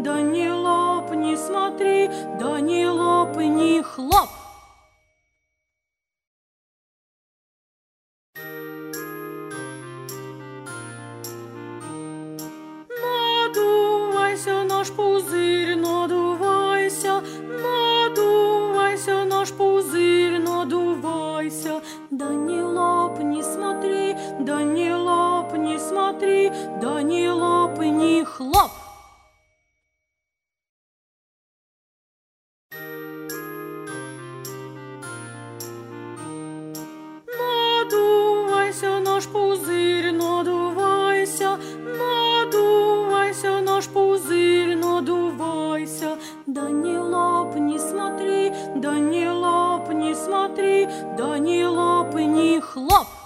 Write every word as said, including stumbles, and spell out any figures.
да не лопни, смотри, да не лопни, хлоп. Надувайся, наш пузырь, надувайся, надувайся, наш пузырь, надувайся, да не лопни, смотри, да не лопни, смотри, да не лопни, хлоп. Надувайся, наш пузырь, надувайся, надувайся, наш пузырь, надувайся, да не лопни, смотри, да не лопни, смотри, да не лопни, хлоп.